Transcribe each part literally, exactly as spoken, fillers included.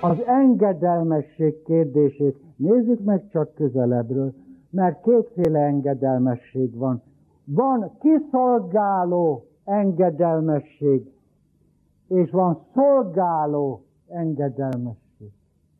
Az engedelmesség kérdését nézzük meg csak közelebbről, mert kétféle engedelmesség van. Van kiszolgáló engedelmesség, és van szolgáló engedelmesség.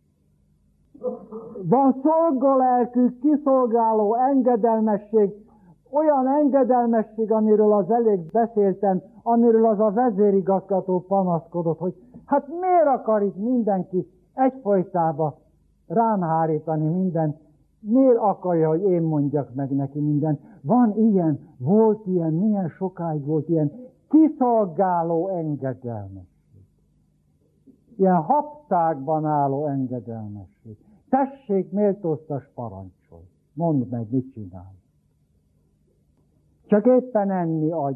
Van szolgalelkű, kiszolgáló engedelmesség, olyan engedelmesség, amiről az elég beszéltem, amiről az a vezérigazgató panaszkodott, hogy hát miért akar itt mindenki egyfolytába rám hárítani mindent, miért akarja, hogy én mondjak meg neki mindent. Van ilyen, volt ilyen, milyen sokáig volt ilyen kiszolgáló engedelmesség. Ilyen haptágban álló engedelmesség. Tessék, méltóztas, parancsolj. Mondd meg, mit csinálj. Csak éppen enni adj.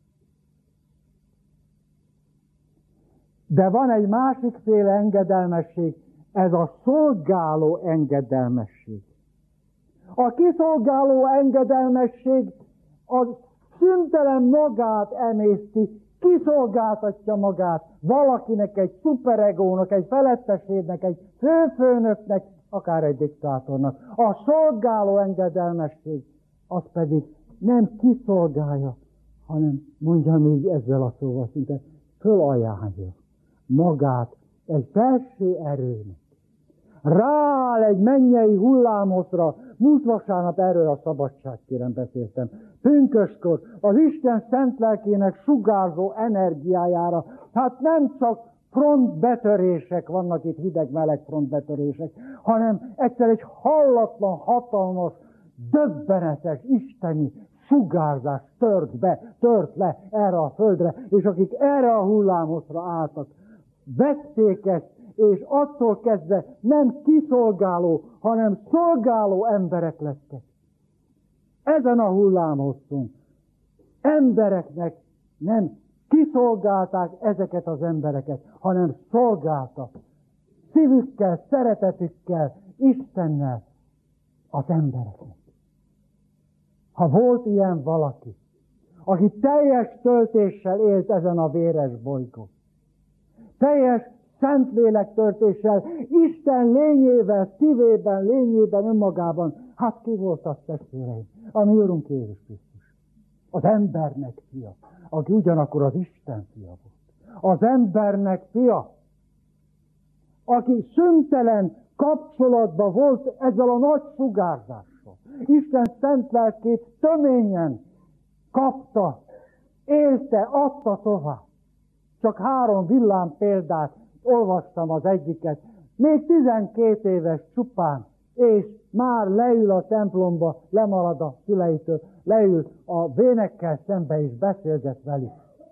De van egy másik féle engedelmesség, ez a szolgáló engedelmesség. A kiszolgáló engedelmesség az szüntelen magát emészti, kiszolgáltatja magát valakinek, egy szuperegónak, egy felettesének, egy főfőnöknek, akár egy diktátornak. A szolgáló engedelmesség az pedig nem kiszolgálja, hanem mondjam így ezzel a szóval szinte fölajánlja magát egy felső erőnek. Rááll egy mennyei hullámoszra, múlt vasárnap erről a szabadságtéren beszéltem, pünköskor az Isten szent lelkének sugárzó energiájára. Hát nem csak frontbetörések vannak itt, hideg-meleg frontbetörések, hanem egyszer egy hallatlan, hatalmas, döbbenetes, isteni sugárzás tört be, tört le erre a földre, és akik erre a hullámosra álltak, vették ezt, és attól kezdve nem kiszolgáló, hanem szolgáló emberek lettek. Ezen a hullámoszon embereknek nem kiszolgálták ezeket az embereket, hanem szolgáltak szívükkel, szeretetükkel, Istennel az embereknek. Ha volt ilyen valaki, aki teljes töltéssel élt ezen a véres bolygón, teljes Szentlélek töltéssel, Isten lényével, szívében, lényében, önmagában, hát ki volt az, testvéreim? A mi Urunk Jézus Krisztus. Az embernek fia, aki ugyanakkor az Isten fia volt. Az embernek fia, aki szüntelen kapcsolatban volt ezzel a nagy sugárzással. Isten szent lelkét töményen kapta, élte, adta tovább. Csak három villám példát olvastam, az egyiket. Még tizenkét éves csupán, és már leül a templomba, lemarad a szüleitől, leül a vénekkel szembe, és beszélget velük.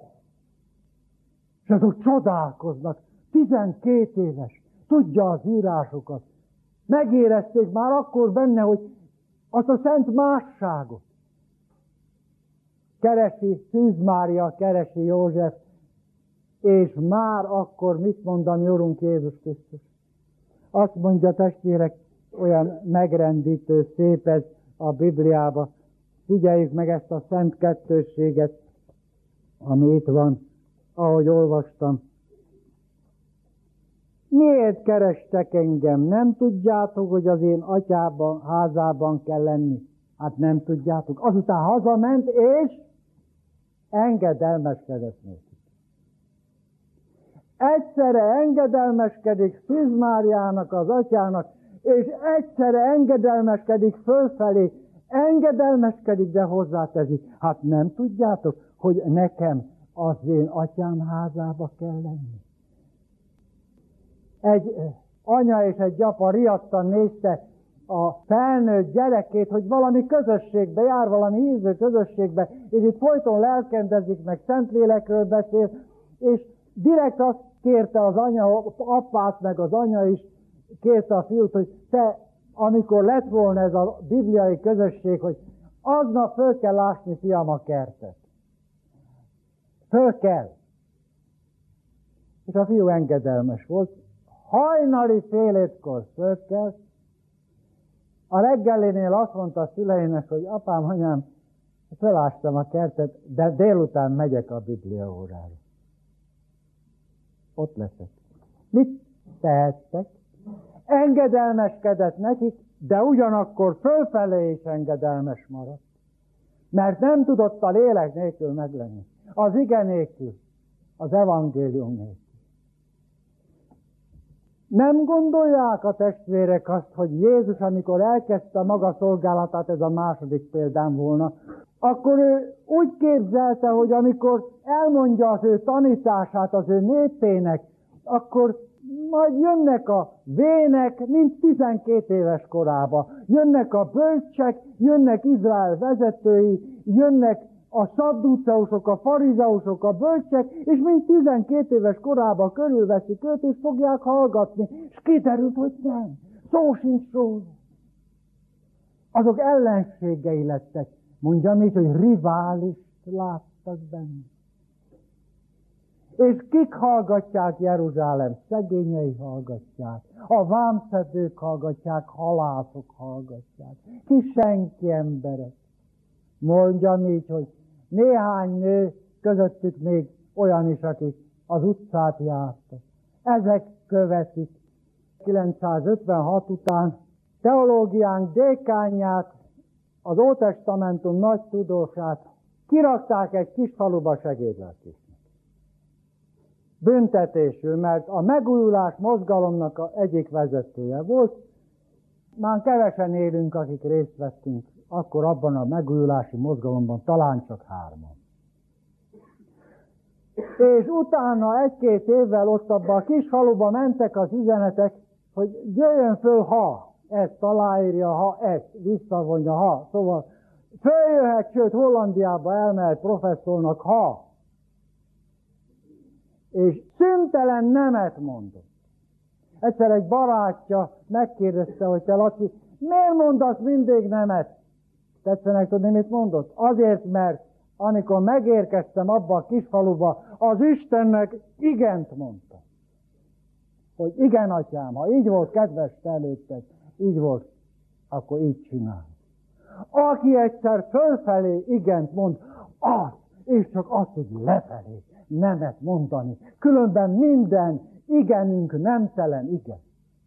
És azok csodálkoznak. tizenkét éves, tudja az írásokat. Megérezték már akkor benne, hogy azt a szent másságot. Keresi Szűz Mária, keresi József, és már akkor mit mond a mi Urunk Jézus Krisztus? Azt mondja, testvérek, olyan megrendítő, szép ez a Bibliába. Figyeljük meg ezt a szent kettősséget, ami itt van, ahogy olvastam. Miért kerestek engem? Nem tudjátok, hogy az én atyában, házában kell lenni? Hát nem tudjátok. Azután hazament, és engedelmeskedett nékik. Egyszerre engedelmeskedik Szűz Máriának, az atyának, és egyszerre engedelmeskedik fölfelé, engedelmeskedik, de hozzáteszi. Hát nem tudjátok, hogy nekem az én atyám házába kell lenni? Egy anya és egy apa riadtan nézte a felnőtt gyerekét, hogy valami közösségbe jár, valami hívő közösségbe, és itt folyton lelkendezik, meg Szentlélekről beszél, és direkt azt kérte az anya, apát, meg az anya is kérte a fiút, hogy te, amikor lett volna ez a bibliai közösség, hogy aznap föl kell ásni, fiam, a kertet. Föl kell. És a fiú engedelmes volt. Hajnali fél hétkor föl kell. A reggelinél azt mondta a szüleinek, hogy apám, anyám, fölástam a kertet, de délután megyek a Biblia órára. Ott leszek. Mit tehettek, engedelmeskedett nekik, de ugyanakkor fölfelé is engedelmes maradt. Mert nem tudott a lélek nélkül meglenni. Az ige nélkül, az evangélium nélkül. Nem gondolják a testvérek azt, hogy Jézus, amikor elkezdte a maga szolgálatát, ez a második példám volna, akkor ő úgy képzelte, hogy amikor elmondja az ő tanítását az ő népének, akkor majd jönnek a vének, mint tizenkét éves korában. Jönnek a bölcsek, jönnek Izrael vezetői, jönnek a szadduceusok, a farizeusok, a bölcsek, és mint tizenkét éves korában körülveszik őt, és fogják hallgatni. És kiderült, hogy nem. Szó sincs róla. Azok ellenségei lettek. Mondjam így, hogy riválist láttak benne. És kik hallgatják Jeruzsálem? Szegényei hallgatják. A vámszedők hallgatják, halászok hallgatják. Ki senki emberek. Mondjam így, hogy néhány nő, közöttük még olyan is, akik az utcát jártak. Ezek követik. kilencszázötvenhat után teológiánk dékánját, az Ótestamentum nagy tudósát kirakták egy kis faluba segédlelkésznek. Büntetésül, mert a megújulás mozgalomnak a egyik vezetője volt. Már kevesen élünk, akik részt vettünk akkor abban a megújulási mozgalomban, talán csak hárman. És utána egy-két évvel ott abban a kis faluba mentek az üzenetek, hogy jöjjön föl, ha ezt aláírja, ha ezt visszavonja, ha. Szóval följöhet, sőt Hollandiába elmehet professzornak, ha. És szüntelen nemet mondott. Egyszer egy barátja megkérdezte, hogy te Laci, miért mondasz mindig nemet? Tetszenek tudni, mit mondott? Azért, mert amikor megérkeztem abba a kis faluba, az Istennek igent mondta. Hogy igen, atyám, ha így volt kedves te előtted, így volt, akkor így csinál. Aki egyszer fölfelé igent mond, az, és csak azt tud lefelé nemet mondani. Különben minden igenünk nemtelen igen.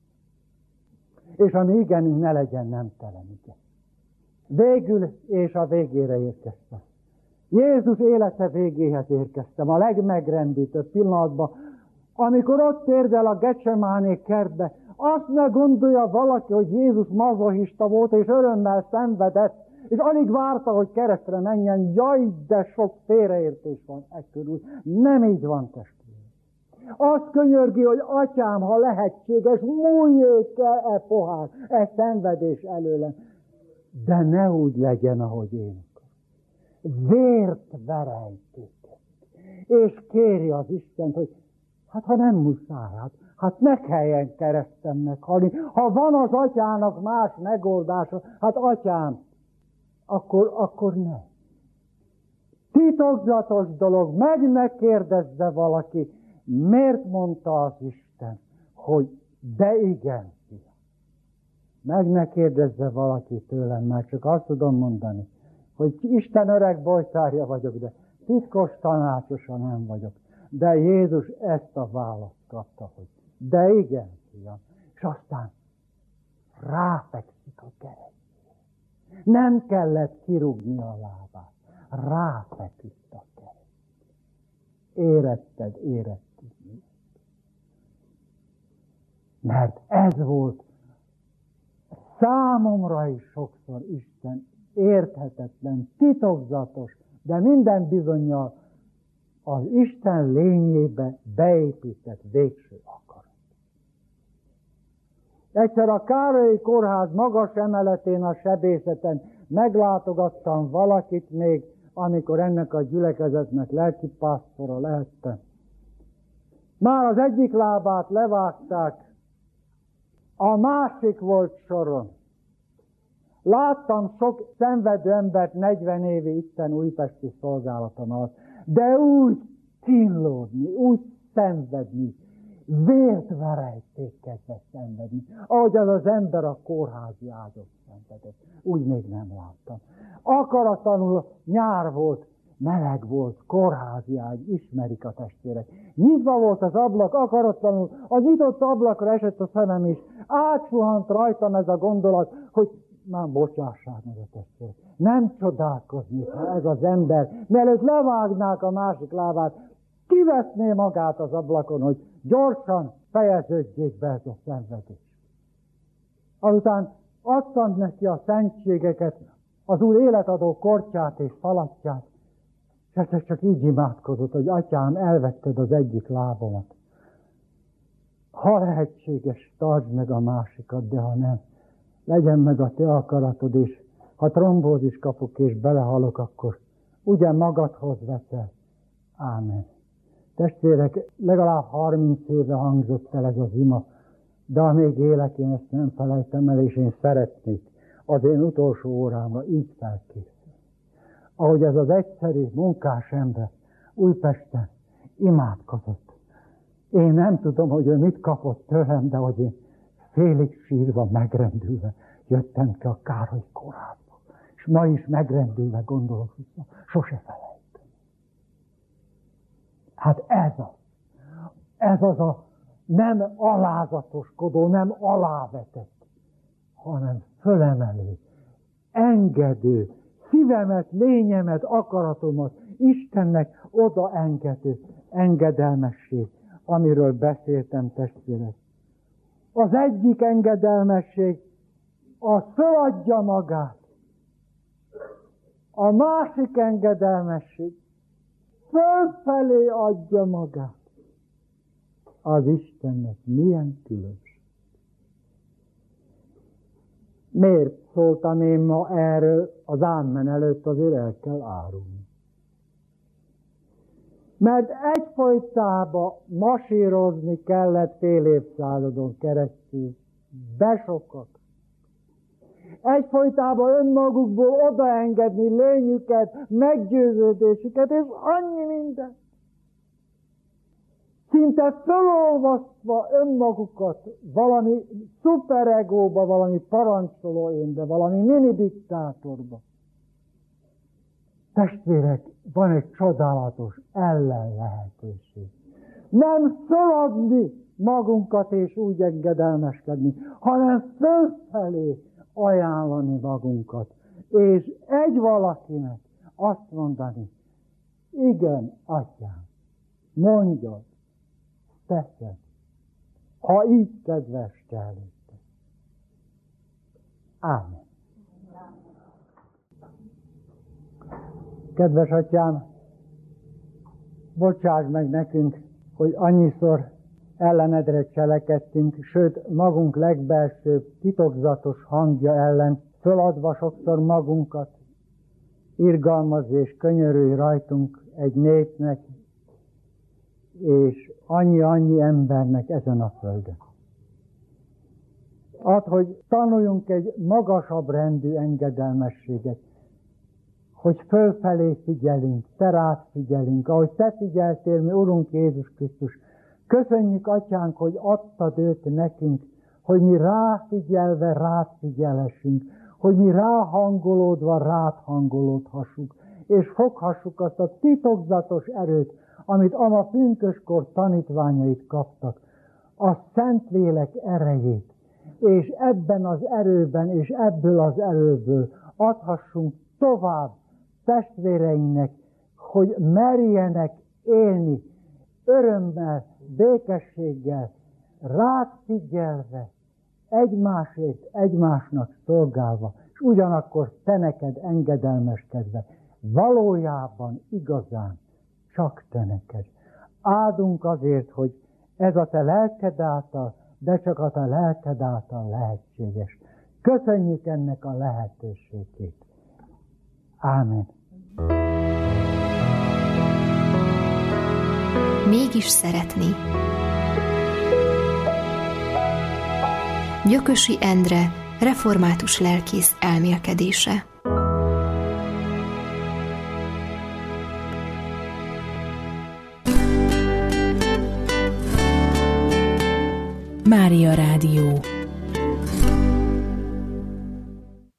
És a mi igenünk ne legyen nemtelen igen. Végül és a végére érkeztem. Jézus élete végéhez érkeztem, a legmegrendítőbb pillanatban, amikor ott térdel a Gecsemáné kertbe, azt ne gondolja valaki, hogy Jézus mazochista volt, és örömmel szenvedett, és alig várta, hogy keresztre menjen. Jaj, de sok félreértés van e körül. Nem így van, testvérem. Azt könyörgi, hogy atyám, ha lehetséges, múljék el e pohár, e szenvedés előlem. De ne úgy legyen, ahogy én akarom. Vért verejtéket. És kéri az Istent, hogy hát ha nem muszáj, hát, hát ne kelljen kereszten meghalni. Ha van az atyának más megoldása, hát atyám, akkor, akkor ne. Titokzatos dolog, meg ne kérdezze valaki, miért mondta az Isten, hogy de igen, fiam. Meg ne kérdezze valaki tőlem, mert csak azt tudom mondani, hogy Isten öreg bojtárja vagyok, de titkos tanácsosa nem vagyok. De Jézus ezt a választ kapta, hogy de igen, fiam. És aztán ráfekszik a keresztjére. Nem kellett kirúgni a lábát. Ráfeküdt a keresztjére. Éretted, éretted. Mert ez volt számomra is sokszor Isten érthetetlen, titokzatos, de minden bizonnyal az Isten lényébe beépített végső akarat. Egyszer a Károlyi Kórház magas emeletén a sebészeten meglátogattam valakit még, amikor ennek a gyülekezetnek lelkipásztora lehettem. Már az egyik lábát levágták, a másik volt soron. Láttam sok szenvedő embert negyven évi itten újpesti szolgálaton alatt, de úgy kínlódni, úgy szenvedni, vért verejtékekbe szenvedni, ahogy az az ember a kórházi ágyot szenvedett. Úgy még nem láttam. Akaratlanul nyár volt, meleg volt, kórházi ágy, ismerik a testvérek. Nyitva volt az ablak, akaratlanul, a nyitott ablakra esett a szemem is. Átsuhant rajtam ez a gondolat, hogy már bocsássák meg a testvérek. Nem csodálkozni, ha ez az ember, mielőtt levágnák a másik lábát, kiveszné magát az ablakon, hogy gyorsan fejeződjék be ez a szenvedés. Azután adtam neki a szentségeket, az Úr életadó kortyát és falatját, és ezt csak így imádkozott, hogy atyám, elvetted az egyik lábamat. Ha lehetséges, tartsd meg a másikat, de ha nem, legyen meg a te akaratod is. Ha trombózis kapok és belehalok, akkor ugye magadhoz veszel. Ámen. Testvérek, legalább harminc éve hangzott el ez az ima, de amíg élek, én ezt nem felejtem el, és én szeretnék az én utolsó órámra így felkészülni. Ahogy ez az egyszerű munkás ember Újpesten imádkozott. Én nem tudom, hogy ő mit kapott tőlem, de hogy én félig sírva, megrendülve jöttem ki a Károly kórházba. És ma is megrendülve gondolok vissza, sose felejtem. Hát ez az. Ez az a nem alázatoskodó, nem alávetett, hanem fölemelő, engedő, szívemet, lényemet, akaratomat Istennek odaengedő engedelmesség, amiről beszéltem, testvérek. Az egyik engedelmesség, az föladja magát. A másik engedelmesség fölfelé adja magát. Az Istennek milyen különbség. Miért szóltam én ma erről? Az ámen előtt azért el kell árulni. Mert egyfolytában masírozni kellett fél évszázadon keresztül, besokak. Egyfolytában önmagukból odaengedni lényüket, meggyőződésüket, és annyi minden. Szinte fölolvasztva önmagukat valami szuperegóba, valami parancsoló énbe, valami mini diktátorba. Testvérek, van egy csodálatos ellen lehetőség. Nem föladni magunkat és úgy engedelmeskedni, hanem fölfelé ajánlani magunkat. És egy valakinek azt mondani, igen, atyám, mondjad, teszed, ha így kedves te előtte. Ámen. Kedves atyám, bocsáss meg nekünk, hogy annyiszor ellenedre cselekedtünk, sőt, magunk legbelsőbb titokzatos hangja ellen, föladva sokszor magunkat, irgalmazz és könyörülj rajtunk egy népnek, és annyi-annyi embernek ezen a földön. Add, hogy tanuljunk egy magasabb rendű engedelmességet, hogy fölfelé figyelünk, te rád figyelünk, ahogy te figyeltél, mi Urunk Jézus Krisztus. Köszönjük, atyánk, hogy adtad őt nekünk, hogy mi ráfigyelve rád figyelessünk, hogy mi ráhangolódva rád hangolódhassuk, és foghassuk azt a titokzatos erőt, amit ama pünköskor tanítványait kaptak, a Szentlélek erejét, és ebben az erőben, és ebből az erőből adhassunk tovább testvéreinknek, hogy merjenek élni örömmel, békességgel, rád figyelve, egymásért, egymásnak szolgálva, és ugyanakkor te neked engedelmeskedve, valójában igazán csak te neked. Áldunk azért, hogy ez a te lelked által, de csak a te lelked által lehetséges. Köszönjük ennek a lehetőségét. Ámen. Mégis szeretni. Gyökösi Endre, református lelkész elmélkedése. Mária Rádió.